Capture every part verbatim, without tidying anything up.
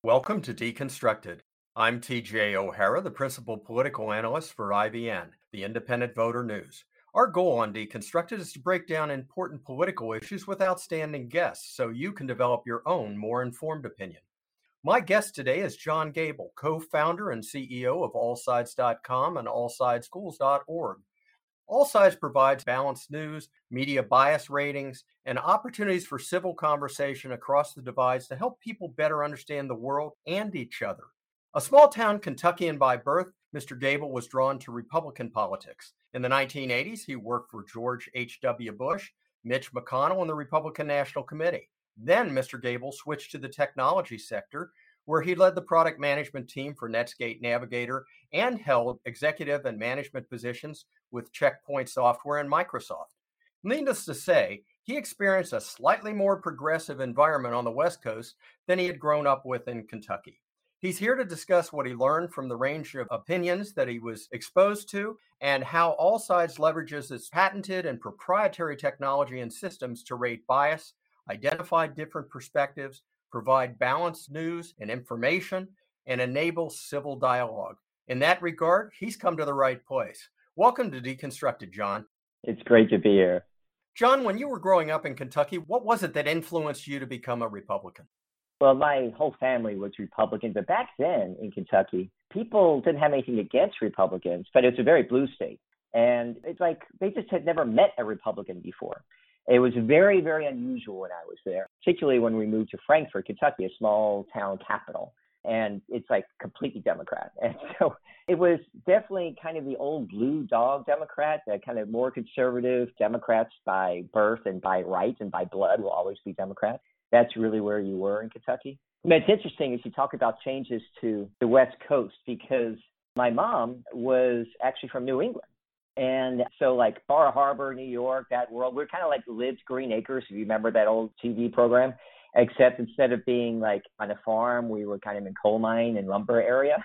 Welcome to Deconstructed. I'm T J O'Hara, the principal political analyst for I B N, the Independent Voter News. Our goal on Deconstructed is to break down important political issues with outstanding guests so you can develop your own more informed opinion. My guest today is John Gable, co-founder and C E O of all sides dot com and all sides schools dot org. AllSides provides balanced news, media bias ratings, and opportunities for civil conversation across the divides to help people better understand the world and each other. A small town Kentuckian by birth, Mister Gable was drawn to Republican politics. In the nineteen eighties, he worked for George H W. Bush, Mitch McConnell, and the Republican National Committee. Then Mister Gable switched to the technology sector, where he led the product management team for Netscape Navigator and held executive and management positions with Checkpoint Software and Microsoft. Needless to say, he experienced a slightly more progressive environment on the West Coast than he had grown up with in Kentucky. He's here to discuss what he learned from the range of opinions that he was exposed to and how AllSides leverages its patented and proprietary technology and systems to rate bias, identify different perspectives, provide balanced news and information, and enable civil dialogue. In that regard, he's come to the right place. Welcome to Deconstructed, John. It's great to be here. John, when you were growing up in Kentucky, what was it that influenced you to become a Republican? Well, my whole family was Republican, but back then in Kentucky, people didn't have anything against Republicans, but it's a very blue state. And it's like they just had never met a Republican before. It was very, very unusual when I was there, particularly when we moved to Frankfort, Kentucky, a small town capital. And it's like completely Democrat. And so it was definitely kind of the old blue dog Democrat, that kind of more conservative Democrats by birth and by right and by blood will always be Democrat. That's really where you were in Kentucky. I mean, it's interesting as you talk about changes to the West Coast, because my mom was actually from New England. And so like Bar Harbor, New York, that world, we're kind of like lived Green Acres, if you remember that old T V program, except instead of being like on a farm, we were kind of in coal mine and lumber area.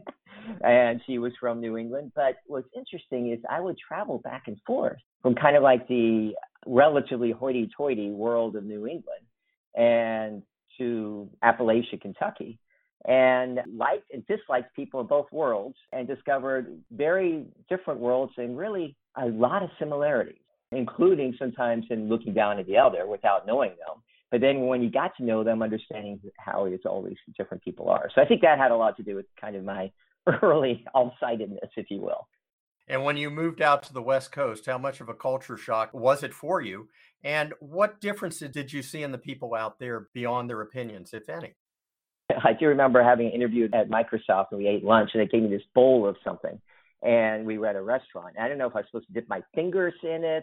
And she was from New England. But what's interesting is I would travel back and forth from kind of like the relatively hoity-toity world of New England and to Appalachia, Kentucky, and liked and disliked people in both worlds and discovered very different worlds and really a lot of similarities, including sometimes in looking down at the other without knowing them. But then when you got to know them, understanding how it's all these different people are. So I think that had a lot to do with kind of my early all-sidedness, if you will. And when you moved out to the West Coast, how much of a culture shock was it for you? And what differences did you see in the people out there beyond their opinions, if any? I do remember having an interview at Microsoft, and we ate lunch, and they gave me this bowl of something. And we were at a restaurant. I don't know if I was supposed to dip my fingers in it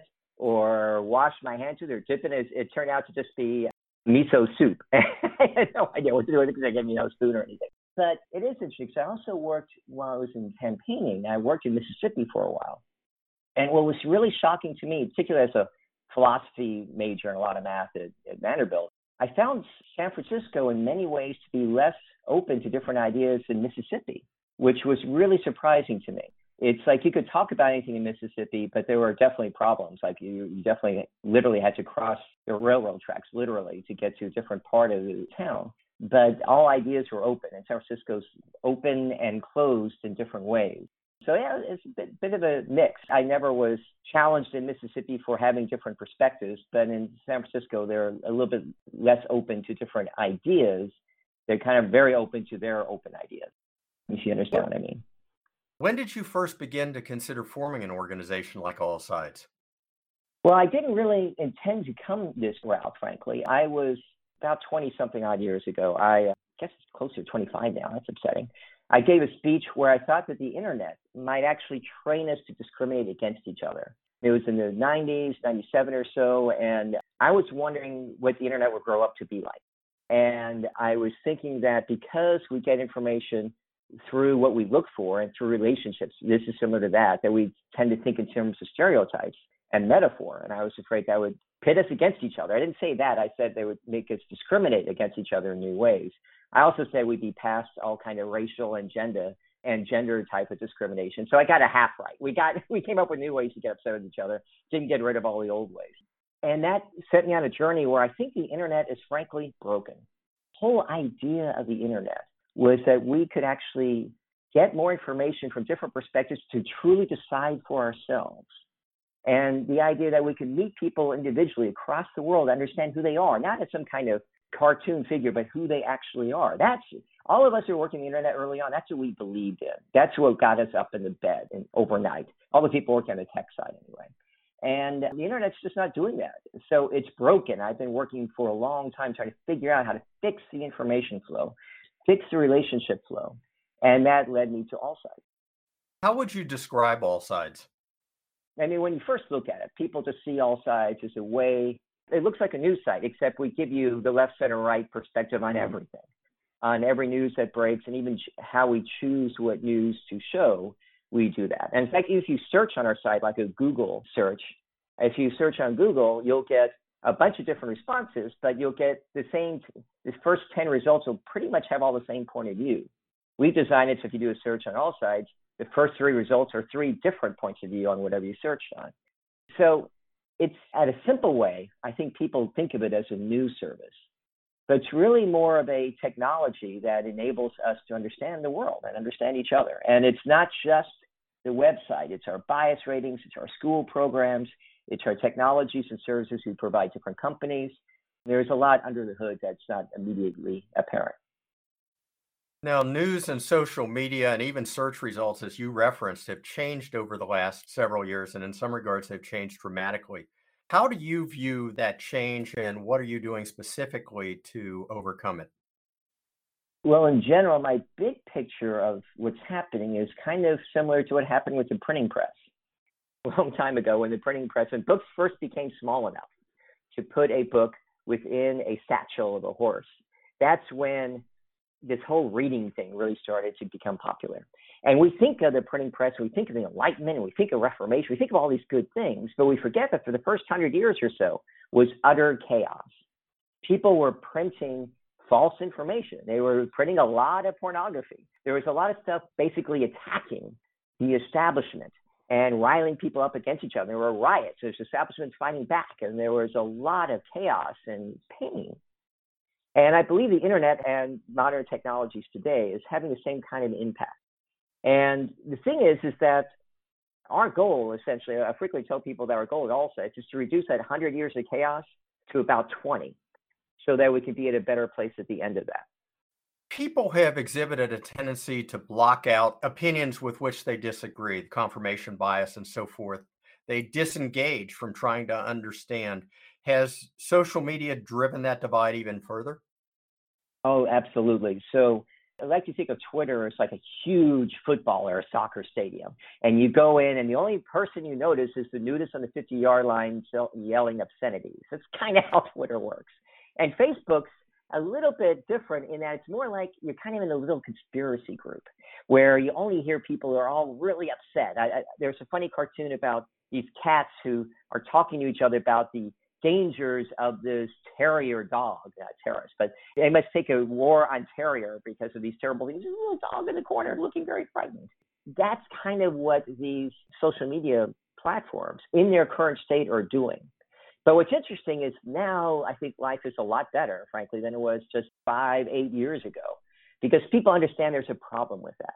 or wash my hands with it or dip it. It, it turned out to just be miso soup. I had no idea what to do with it because they gave me no spoon or anything. But it is interesting because I also worked while I was in campaigning. I worked in Mississippi for a while. And what was really shocking to me, particularly as a philosophy major and a lot of math at, at Vanderbilt, I found San Francisco in many ways to be less open to different ideas than Mississippi, which was really surprising to me. It's like you could talk about anything in Mississippi, but there were definitely problems. Like you, you definitely literally had to cross the railroad tracks, literally, to get to a different part of the town. But all ideas were open, and San Francisco's open and closed in different ways. So yeah, it's a bit, bit of a mix. I never was challenged in Mississippi for having different perspectives, but in San Francisco, they're a little bit less open to different ideas. They're kind of very open to their open ideas, if you understand what I mean. When did you first begin to consider forming an organization like AllSides? Well, I didn't really intend to come this route, frankly. I was about twenty-something odd years ago. I uh, guess it's closer to twenty-five now. That's upsetting. I gave a speech where I thought that the internet might actually train us to discriminate against each other. It was in the nineties, ninety-seven or so, and I was wondering what the internet would grow up to be like. And I was thinking that because we get information through what we look for and through relationships, this is similar to that, that we tend to think in terms of stereotypes and metaphor. And I was afraid that would pit us against each other. I didn't say that. I said they would make us discriminate against each other in new ways. I also said we'd be past all kind of racial and gender and gender type of discrimination. So I got a half right. We got we came up with new ways to get upset with each other, didn't get rid of all the old ways. And that set me on a journey where I think the internet is frankly broken. The whole idea of the internet was that we could actually get more information from different perspectives to truly decide for ourselves. And the idea that we can meet people individually across the world, understand who they are, not as some kind of cartoon figure, but who they actually are. That's all of us who are working the internet early on. That's what we believed in. That's what got us up in the bed and overnight. All the people working on the tech side anyway. And the internet's just not doing that. So it's broken. I've been working for a long time trying to figure out how to fix the information flow, fix the relationship flow. And that led me to AllSides. How would you describe AllSides? I mean, when you first look at it, people just see AllSides as a way, it looks like a news site, except we give you the left, center, right perspective on everything, on every news that breaks, and even how we choose what news to show, we do that. And in fact, if you search on our site, like a Google search, if you search on Google, you'll get a bunch of different responses, but you'll get the same, the first ten results will pretty much have all the same point of view. We designed it so if you do a search on AllSides, the first three results are three different points of view on whatever you searched on. So it's, at a simple way, I think people think of it as a news service, but it's really more of a technology that enables us to understand the world and understand each other. And it's not just the website, it's our bias ratings, it's our school programs, it's our technologies and services we provide different companies. There's a lot under the hood that's not immediately apparent. Now, news and social media and even search results, as you referenced, have changed over the last several years, and in some regards, they've changed dramatically. How do you view that change, and what are you doing specifically to overcome it? Well, in general, my big picture of what's happening is kind of similar to what happened with the printing press a long time ago, when the printing press, when books first became small enough to put a book within a satchel of a horse. That's when this whole reading thing really started to become popular. And we think of the printing press, we think of the Enlightenment, and we think of Reformation, we think of all these good things, but we forget that for the first hundred years or so was utter chaos. People were printing false information. They were printing a lot of pornography. There was a lot of stuff basically attacking the establishment and riling people up against each other. There were riots, there was establishments fighting back, and there was a lot of chaos and pain. And I believe the internet and modern technologies today is having the same kind of impact. And the thing is, is that our goal, essentially, I frequently tell people that our goal at AllSides is to reduce that one hundred years of chaos to about twenty, so that we can be at a better place at the end of that. People have exhibited a tendency to block out opinions with which they disagree, confirmation bias and so forth. They disengage from trying to understand. Has social media driven that divide even further? Oh, absolutely. So I like to think of Twitter as like a huge football or a soccer stadium. And you go in, and the only person you notice is the nudist on the fifty-yard line yelling obscenities. That's kind of how Twitter works. And Facebook's a little bit different in that it's more like you're kind of in a little conspiracy group where you only hear people who are all really upset. I, I, there's a funny cartoon about these cats who are talking to each other about the dangers of this terrier dog, not terrorist, but they must take a war on terrier because of these terrible things. There's a little dog in the corner looking very frightened. That's kind of what these social media platforms in their current state are doing. But what's interesting is now I think life is a lot better, frankly, than it was just five, eight years ago, because people understand there's a problem with that.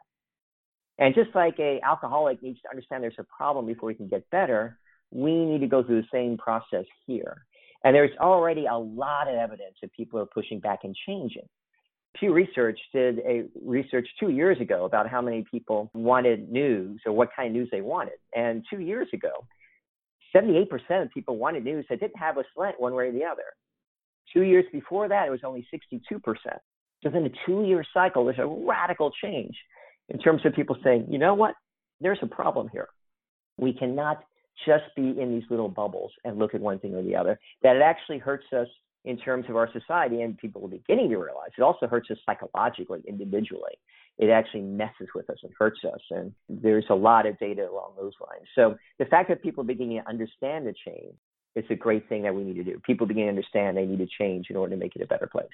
And just like a alcoholic needs to understand there's a problem before he can get better, we need to go through the same process here. And there's already a lot of evidence that people are pushing back and changing. Pew Research did a research two years ago about how many people wanted news or what kind of news they wanted. And two years ago, seventy-eight percent of people wanted news that didn't have a slant one way or the other. Two years before that, it was only sixty-two percent. So within a two-year cycle, there's a radical change in terms of people saying, you know what, there's a problem here. We cannot just be in these little bubbles and look at one thing or the other, that it actually hurts us in terms of our society, and people are beginning to realize it also hurts us psychologically, individually. It actually messes with us and hurts us, and there's a lot of data along those lines. So the fact that people are beginning to understand the change is a great thing that we need to do. People begin to understand they need to change in order to make it a better place.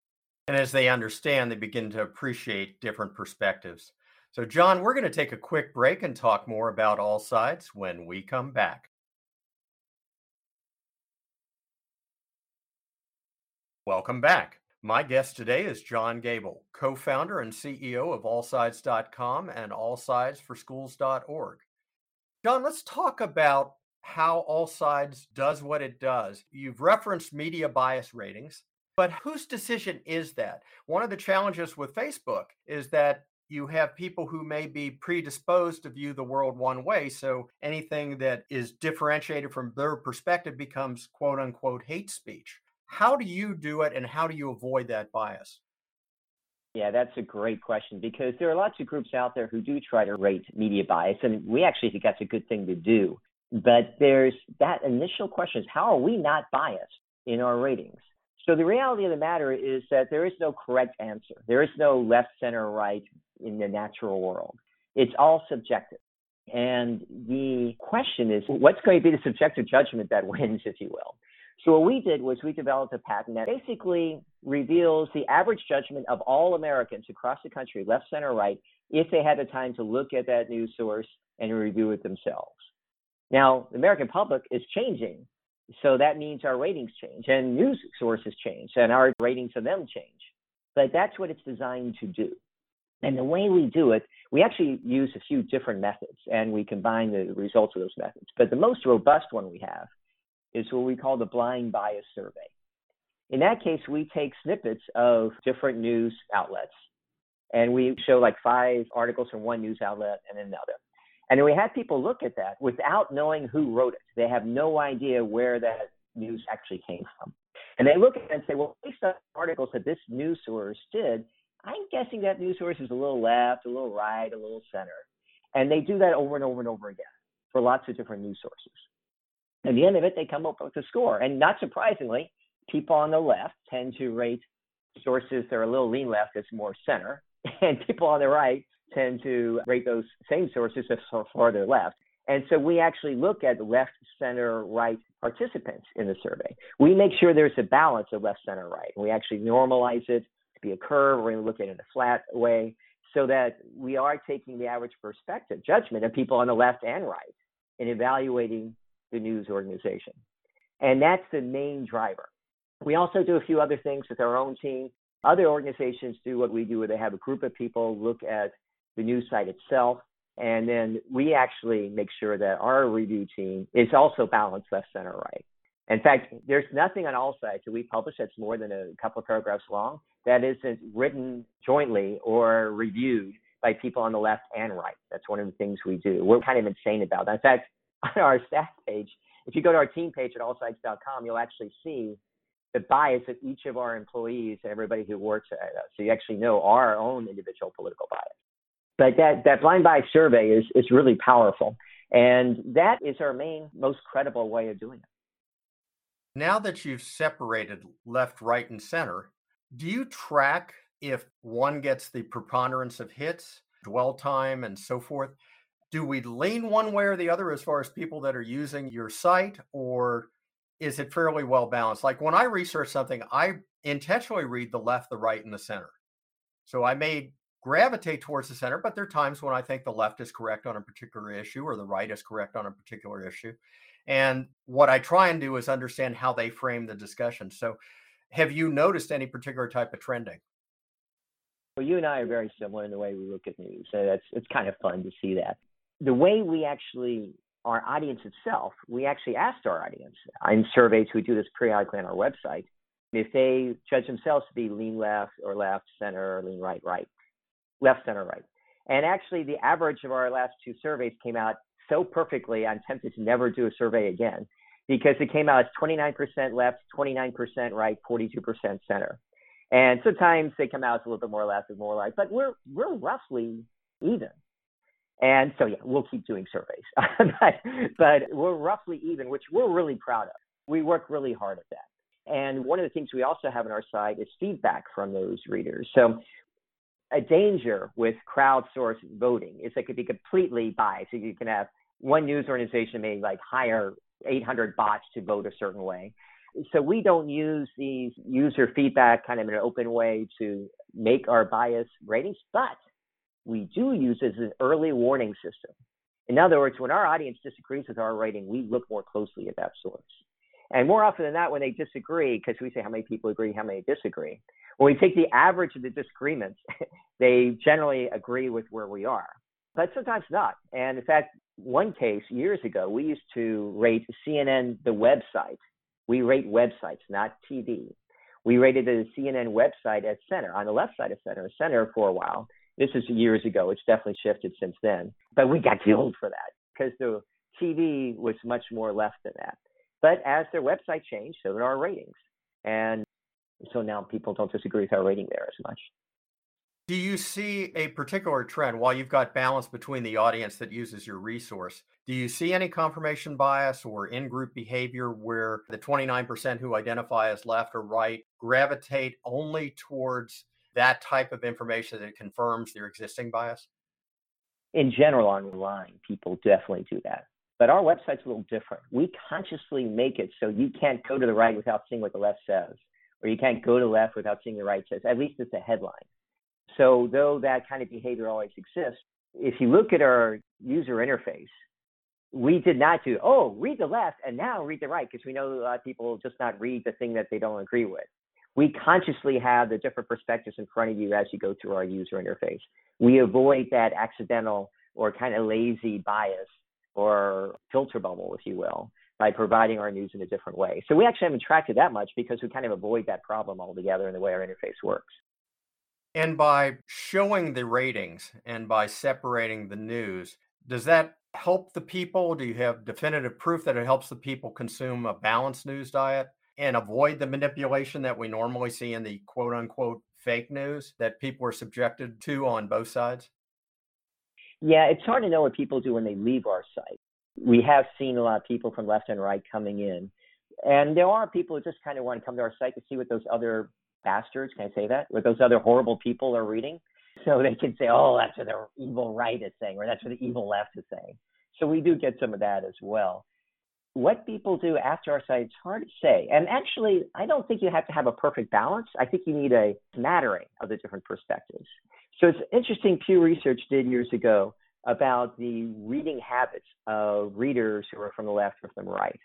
And as they understand, they begin to appreciate different perspectives. So, John, we're going to take a quick break and talk more about AllSides when we come back. Welcome back. My guest today is John Gable, co-founder and C E O of all sides dot com and all sides for schools dot org. John, let's talk about how Allsides does what it does. You've referenced media bias ratings, but whose decision is that? One of the challenges with Facebook is that you have people who may be predisposed to view the world one way. So anything that is differentiated from their perspective becomes quote unquote hate speech. How do you do it and how do you avoid that bias? Yeah, that's a great question because there are lots of groups out there who do try to rate media bias, and we actually think that's a good thing to do. But there's that initial question is, how are we not biased in our ratings? So the reality of the matter is that there is no correct answer. There is no left, center, right in the natural world. It's all subjective. And the question is, what's going to be the subjective judgment that wins, if you will? So what we did was we developed a patent that basically reveals the average judgment of all Americans across the country, left, center, right, if they had the time to look at that news source and review it themselves. Now, the American public is changing, so that means our ratings change, and news sources change, and our ratings of them change. But that's what it's designed to do. And the way we do it, we actually use a few different methods, and we combine the results of those methods. But the most robust one we have is what we call the blind bias survey. In that case, we take snippets of different news outlets, and we show like five articles from one news outlet and another. And then we have people look at that without knowing who wrote it. They have no idea where that news actually came from. And they look at it and say, well, based on articles that this news source did, I'm guessing that news source is a little left, a little right, a little center. And they do that over and over and over again for lots of different news sources. At the end of it, they come up with a score. And not surprisingly, people on the left tend to rate sources that are a little lean left as more center, and people on the right tend to rate those same sources as farther left. And so we actually look at left, center, right participants in the survey. We make sure there's a balance of left, center, right. And we actually normalize it to be a curve. We're going to look at it in a flat way so that we are taking the average perspective, judgment of people on the left and right in evaluating the news organization. And that's the main driver. We also do a few other things with our own team. Other organizations do what we do, where they have a group of people look at the news site itself, and then we actually make sure that our review team is also balanced left, center, right. In fact, there's nothing on all sites that we publish that's more than a couple of paragraphs long that isn't written jointly or reviewed by people on the left and right. That's one of the things we do. We're kind of insane about that. In fact, on our staff page, if you go to our team page at all sides dot com, you'll actually see the bias of each of our employees and everybody who works at us. So you actually know our own individual political bias. But that, that blind bias survey is, is really powerful. And that is our main, most credible way of doing it. Now that you've separated left, right, and center, do you track if one gets the preponderance of hits, dwell time, and so forth? Do we lean one way or the other as far as people that are using your site, or is it fairly well balanced? Like when I research something, I intentionally read the left, the right, and the center. So I may gravitate towards the center, but there are times when I think the left is correct on a particular issue or the right is correct on a particular issue. And what I try and do is understand how they frame the discussion. So have you noticed any particular type of trending? Well, you and I are very similar in the way we look at news. So that's, it's kind of fun to see that. The way we actually, our audience itself, we actually asked our audience in surveys, we do this periodically on our website, if they judge themselves to be lean left or left, center, or lean right, right. Left, center, right. And actually, the average of our last two surveys came out so perfectly, I'm tempted to never do a survey again, because it came out as twenty-nine percent left, twenty-nine percent right, forty-two percent center. And sometimes they come out as a little bit more left and more right, but we're we're roughly even. And so, yeah, we'll keep doing surveys. but, but we're roughly even, which we're really proud of. We work really hard at that. And one of the things we also have on our site is feedback from those readers. So a danger with crowdsourced voting is it could be completely biased. So you can have one news organization may like hire eight hundred bots to vote a certain way. So we don't use these user feedback kind of in an open way to make our bias ratings, but we do use it as an early warning system. In other words, when our audience disagrees with our rating, we look more closely at that source. And more often than not, when they disagree, because we say how many people agree, how many disagree, when we take the average of the disagreements, they generally agree with where we are, but sometimes not. And in fact, one case years ago, we used to rate C N N, the website. We rate websites, not T V. We rated the C N N website as center, on the left side of center, center for a while. This is years ago. It's definitely shifted since then. But we got killed for that because the T V was much more left than that. But as their website changed, so did our ratings. And so now people don't disagree with our rating there as much. Do you see a particular trend while you've got balance between the audience that uses your resource? Do you see any confirmation bias or in-group behavior where the twenty-nine percent who identify as left or right gravitate only towards that type of information that confirms their existing bias? In general, online, people definitely do that. But our website's a little different. We consciously make it so you can't go to the right without seeing what the left says, or you can't go to the left without seeing the right says. At least it's a headline. So though that kind of behavior always exists, if you look at our user interface, we did not do, oh, read the left and now read the right, because we know a lot of people will just not read the thing that they don't agree with. We consciously have the different perspectives in front of you as you go through our user interface. We avoid that accidental or kind of lazy bias or filter bubble, if you will, by providing our news in a different way. So we actually haven't tracked it that much because we kind of avoid that problem altogether in the way our interface works. And by showing the ratings and by separating the news, does that help the people? Do you have definitive proof that it helps the people consume a balanced news diet and avoid the manipulation that we normally see in the quote unquote fake news that people are subjected to on both sides? Yeah, it's hard to know what people do when they leave our site. We have seen a lot of people from left and right coming in. And there are people who just kind of want to come to our site to see what those other bastards, can I say that? What those other horrible people are reading. So they can say, oh, that's what the evil right is saying, or that's what the evil left is saying. So we do get some of that as well. What people do after our site, it's hard to say. And actually, I don't think you have to have a perfect balance. I think you need a smattering of the different perspectives. So it's interesting, Pew Research did years ago about the reading habits of readers who are from the left or from the right.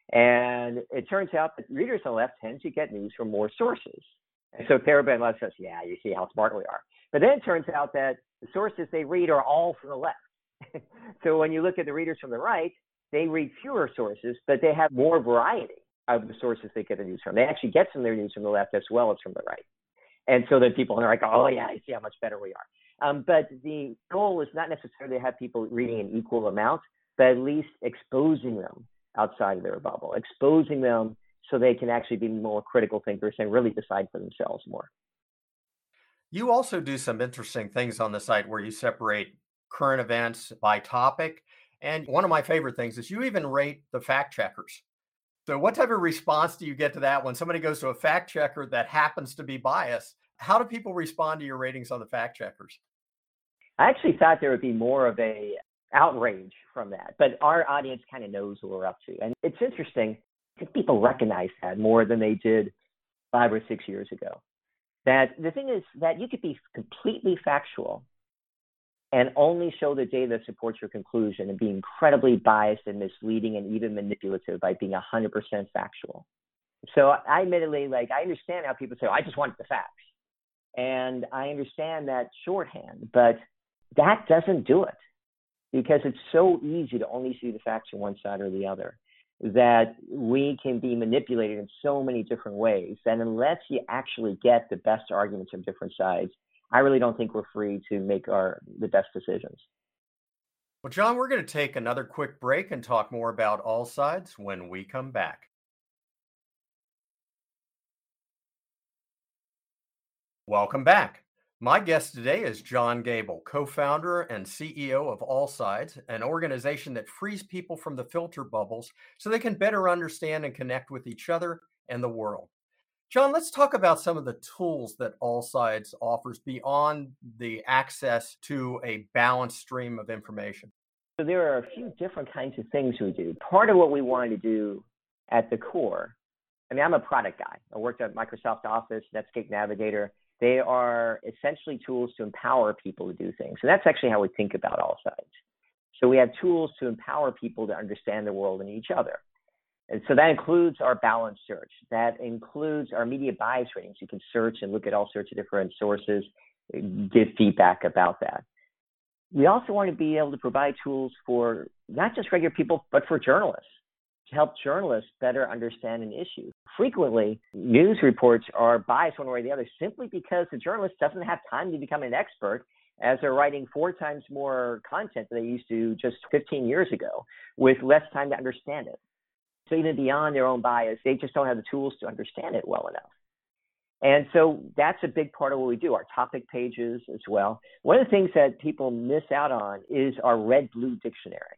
And it turns out that readers on the left tend to get news from more sources. And so everybody on the left says, yeah, you see how smart we are. But then it turns out that the sources they read are all from the left. So when you look at the readers from the right, they read fewer sources, but they have more variety of the sources they get the news from. They actually get some of their news from the left as well as from the right. And so then people are like, oh, yeah, I see how much better we are. Um, but the goal is not necessarily to have people reading an equal amount, but at least exposing them outside of their bubble, exposing them so they can actually be more critical thinkers and really decide for themselves more. You also do some interesting things on the site where you separate current events by topic. And one of my favorite things is you even rate the fact checkers. So what type of response do you get to that when somebody goes to a fact checker that happens to be biased? How do people respond to your ratings on the fact checkers? I actually thought there would be more of a outrage from that, but our audience kind of knows what we're up to. And it's interesting, I think people recognize that more than they did five or six years ago. That the thing is that you could be completely factual and only show the data that supports your conclusion and be incredibly biased and misleading and even manipulative by being one hundred percent factual. So I admittedly, like, I understand how people say, oh, I just want the facts. And I understand that shorthand, but that doesn't do it because it's so easy to only see the facts on one side or the other that we can be manipulated in so many different ways. And unless you actually get the best arguments from different sides, I really don't think we're free to make our the best decisions. Well, John, we're going to take another quick break and talk more about all sides when we come back. Welcome back. My guest today is John Gable, co-founder and C E O of All Sides, an organization that frees people from the filter bubbles so they can better understand and connect with each other and the world. John, let's talk about some of the tools that All Sides offers beyond the access to a balanced stream of information. So there are a few different kinds of things we do. Part of what we wanted to do at the core, I mean, I'm a product guy. I worked at Microsoft Office, Netscape Navigator. They are essentially tools to empower people to do things. And that's actually how we think about All Sides. So we have tools to empower people to understand the world and each other. And so that includes our balanced search. That includes our media bias ratings. You can search and look at all sorts of different sources, give feedback about that. We also want to be able to provide tools for not just regular people, but for journalists, to help journalists better understand an issue. Frequently, news reports are biased one way or the other simply because the journalist doesn't have time to become an expert, as they're writing four times more content than they used to just fifteen years ago, with less time to understand it. So even beyond their own bias, they just don't have the tools to understand it well enough. And so that's a big part of what we do, our topic pages as well. One of the things that people miss out on is our red-blue dictionary.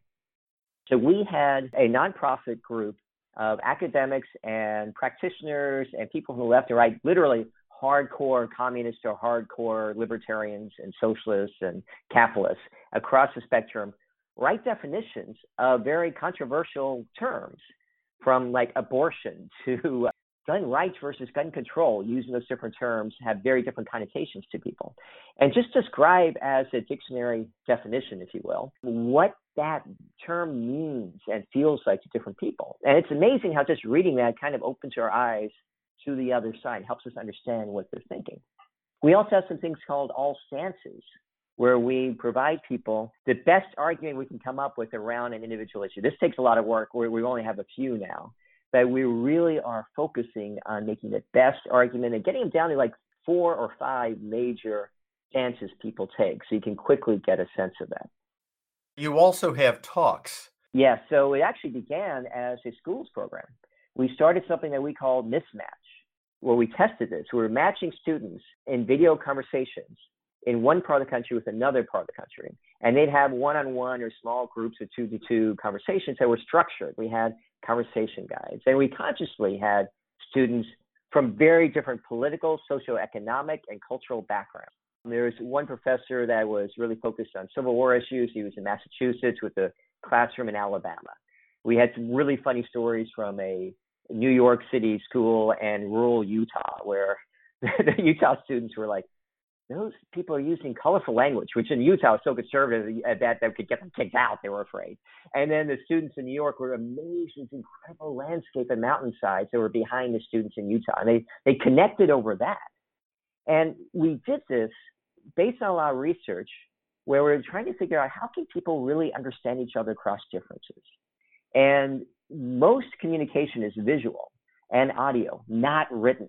So we had a nonprofit group of academics and practitioners and people from the left and right, literally hardcore communists or hardcore libertarians and socialists and capitalists across the spectrum, write definitions of very controversial terms, from like abortion to gun rights versus gun control. Using those different terms have very different connotations to people. And just describe as a dictionary definition, if you will, what that term means and feels like to different people. And it's amazing how just reading that kind of opens our eyes to the other side, helps us understand what they're thinking. We also have some things called all stances, where we provide people the best argument we can come up with around an individual issue. This takes a lot of work. We we only have a few now, but we really are focusing on making the best argument and getting them down to like four or five major stances people take, so you can quickly get a sense of that. You also have talks. Yeah, so it actually began as a schools program. We started something that we called Mismatch, where we tested this. We were matching students in video conversations in one part of the country with another part of the country. And they'd have one-on-one or small groups of two to two conversations that were structured. We had conversation guides. And we consciously had students from very different political, socioeconomic, and cultural backgrounds. There was one professor that was really focused on Civil War issues. He was in Massachusetts with a classroom in Alabama. We had some really funny stories from a New York City school and rural Utah, where the Utah students were like, those people are using colorful language, which in Utah was so conservative that that could get them kicked out. They were afraid. And then the students in New York were amazed at the incredible landscape and mountainsides that were behind the students in Utah. And they, they connected over that. And we did this based on a lot of research where we're trying to figure out how can people really understand each other across differences. And most communication is visual and audio, not written.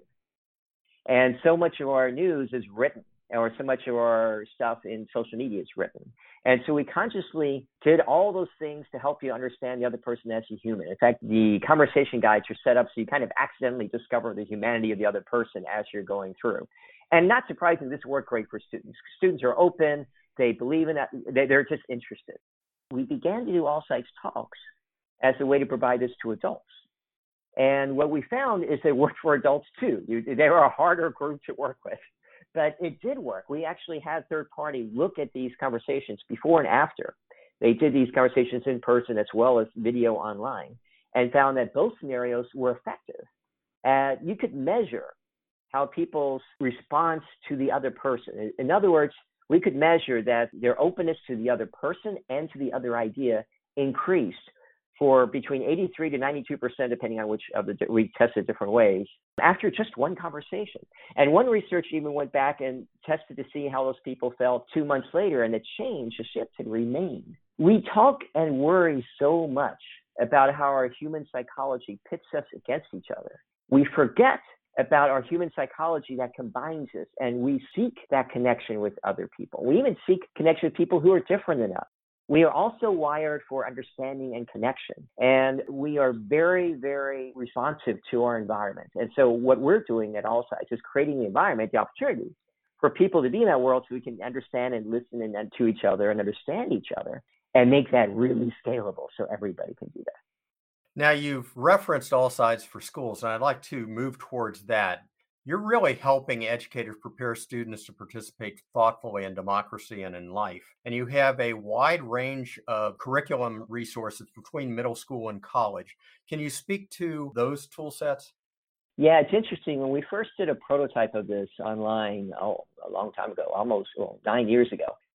And so much of our news is written, or so much of our stuff in social media is written. And so we consciously did all those things to help you understand the other person as a human. In fact, the conversation guides are set up so you kind of accidentally discover the humanity of the other person as you're going through. And not surprising, this worked great for students. Students are open, they believe in that, they're just interested. We began to do all sides talks as a way to provide this to adults. And what we found is they worked for adults too. You, they were a harder group to work with, but it did work. We actually had third party look at these conversations before and after. They did these conversations in person as well as video online, and found that both scenarios were effective. Uh, you could measure how people's response to the other person. In other words, we could measure that their openness to the other person and to the other idea increased for between eighty-three to ninety-two percent, depending on which of the, we tested different ways, after just one conversation. And one research even went back and tested to see how those people felt two months later, and the change, the shift had remained. We talk and worry so much about how our human psychology pits us against each other. We forget about our human psychology that combines us, and we seek that connection with other people. We even seek connection with people who are different than us. We are also wired for understanding and connection, and we are very, very responsive to our environment. And so what we're doing at All Sides is creating the environment, the opportunity for people to be in that world so we can understand and listen and, and to each other and understand each other and make that really scalable so everybody can do that. Now, you've referenced All Sides for Schools, and I'd like to move towards that. You're really helping educators prepare students to participate thoughtfully in democracy and in life. And you have a wide range of curriculum resources between middle school and college. Can you speak to those tool sets? Yeah, it's interesting. When we first did a prototype of this online oh, a long time ago, almost well, nine years ago,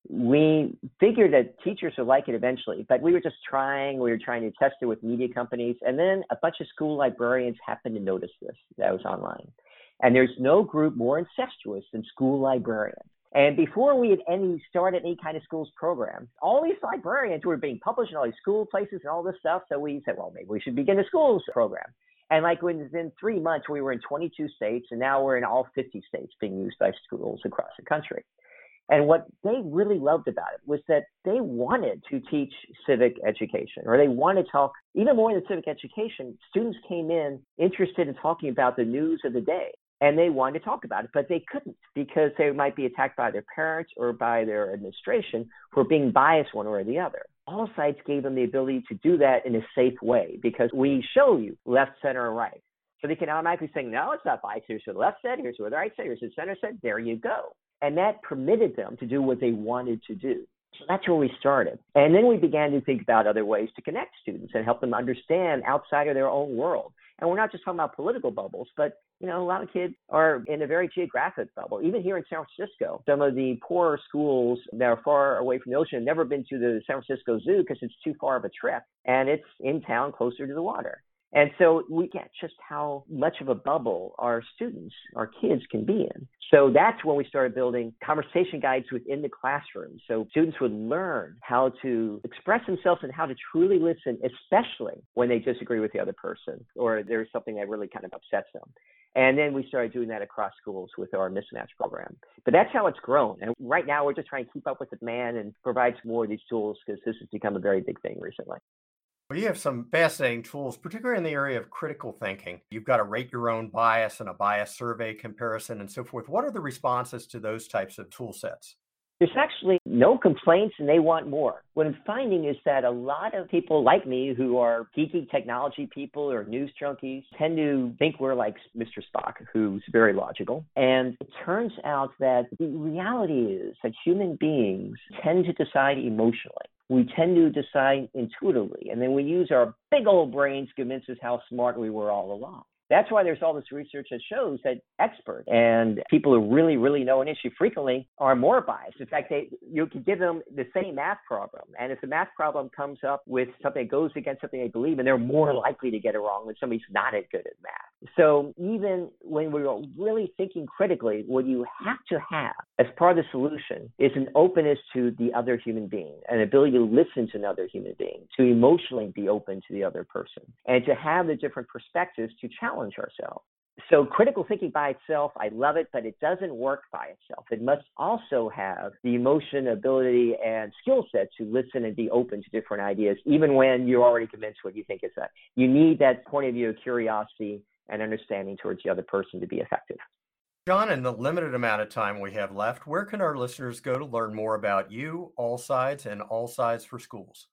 we figured that teachers would like it eventually, but we were just trying. We were trying to test it with media companies. And then a bunch of school librarians happened to notice this, that was online. And there's no group more incestuous than school librarians. And before we had any started any kind of schools program, all these librarians were being published in all these school places and all this stuff. So we said, well, maybe we should begin a schools program. And like within three months, we were in twenty-two states, and now we're in all fifty states being used by schools across the country. And what they really loved about it was that they wanted to teach civic education, or they wanted to talk, even more than civic education, students came in interested in talking about the news of the day. And they wanted to talk about it, but they couldn't because they might be attacked by their parents or by their administration for being biased one way or the other. All sites gave them the ability to do that in a safe way because we show you left, center, or right. So they can automatically say, no, it's not biased. Here's what the left said. Here's what the right said. Here's what the center said. There you go. And that permitted them to do what they wanted to do. So that's where we started. And then we began to think about other ways to connect students and help them understand outside of their own world. And we're not just talking about political bubbles, but you know, a lot of kids are in a very geographic bubble. Even here in San Francisco, some of the poorer schools that are far away from the ocean have never been to the San Francisco Zoo because it's too far of a trip, and it's in town closer to the water. And so we get just how much of a bubble our students, our kids can be in. So that's when we started building conversation guides within the classroom. So students would learn how to express themselves and how to truly listen, especially when they disagree with the other person or there's something that really kind of upsets them. And then we started doing that across schools with our mismatch program. But that's how it's grown. And right now we're just trying to keep up with the demand and provide some more of these tools because this has become a very big thing recently. Well, you have some fascinating tools, particularly in the area of critical thinking. You've got to rate your own bias and a bias survey comparison and so forth. What are the responses to those types of tool sets? There's actually no complaints, and they want more. What I'm finding is that a lot of people like me who are geeky technology people or news junkies tend to think we're like Mister Spock, who's very logical. And it turns out that the reality is that human beings tend to decide emotionally. We tend to decide intuitively, and then we use our big old brains to convince us how smart we were all along. That's why there's all this research that shows that experts and people who really, really know an issue frequently are more biased. In fact, they, you can give them the same math problem, and if the math problem comes up with something that goes against something they believe in, they're more likely to get it wrong than somebody who's not as good at math. So even when we're really thinking critically, what you have to have as part of the solution is an openness to the other human being, an ability to listen to another human being, to emotionally be open to the other person, and to have the different perspectives to challenge ourselves. So critical thinking by itself, I love it, but it doesn't work by itself. It must also have the emotion, ability, and skill set to listen and be open to different ideas, even when you're already convinced what you think is that. You need that point of view of curiosity and understanding towards the other person to be effective. John, in the limited amount of time we have left, where can our listeners go to learn more about you, All Sides, and All Sides for Schools?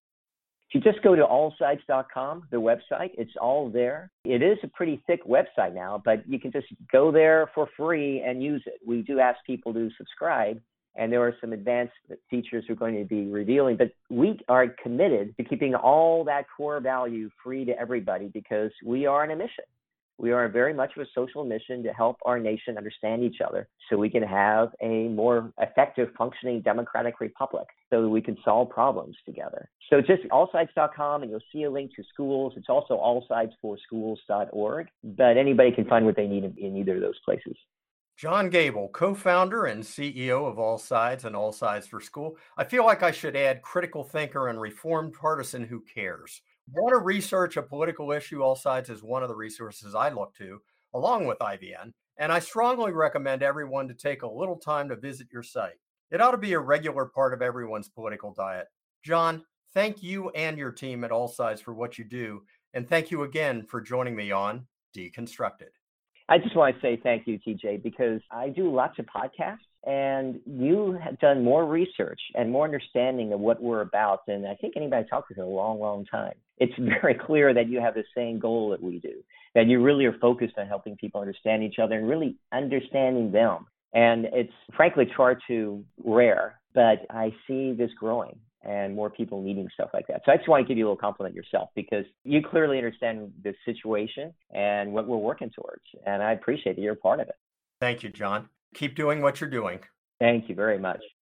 If you just go to all sides dot com, the website, it's all there. It is a pretty thick website now, but you can just go there for free and use it. We do ask people to subscribe, and there are some advanced features we're going to be revealing, but we are committed to keeping all that core value free to everybody because we are on a mission. We are very much of a social mission to help our nation understand each other so we can have a more effective functioning democratic republic so that we can solve problems together. So just all sides dot com and you'll see a link to schools. It's also all sides for schools dot org, but anybody can find what they need in either of those places. John Gable, co-founder and C E O of All Sides and All Sides for School. I feel like I should add critical thinker and reformed partisan who cares. Want to research a political issue? All Sides is one of the resources I look to, along with I V N, and I strongly recommend everyone to take a little time to visit your site. It ought to be a regular part of everyone's political diet. John, thank you and your team at All Sides for what you do, and thank you again for joining me on Deconstructed. I just want to say thank you, T J, because I do lots of podcasts, and you have done more research and more understanding of what we're about than I think anybody I've talked to in a long, long time. It's very clear that you have the same goal that we do, that you really are focused on helping people understand each other and really understanding them. And it's frankly far too rare, but I see this growing and more people needing stuff like that. So I just want to give you a little compliment yourself because you clearly understand the situation and what we're working towards. And I appreciate that you're a part of it. Thank you, John. Keep doing what you're doing. Thank you very much.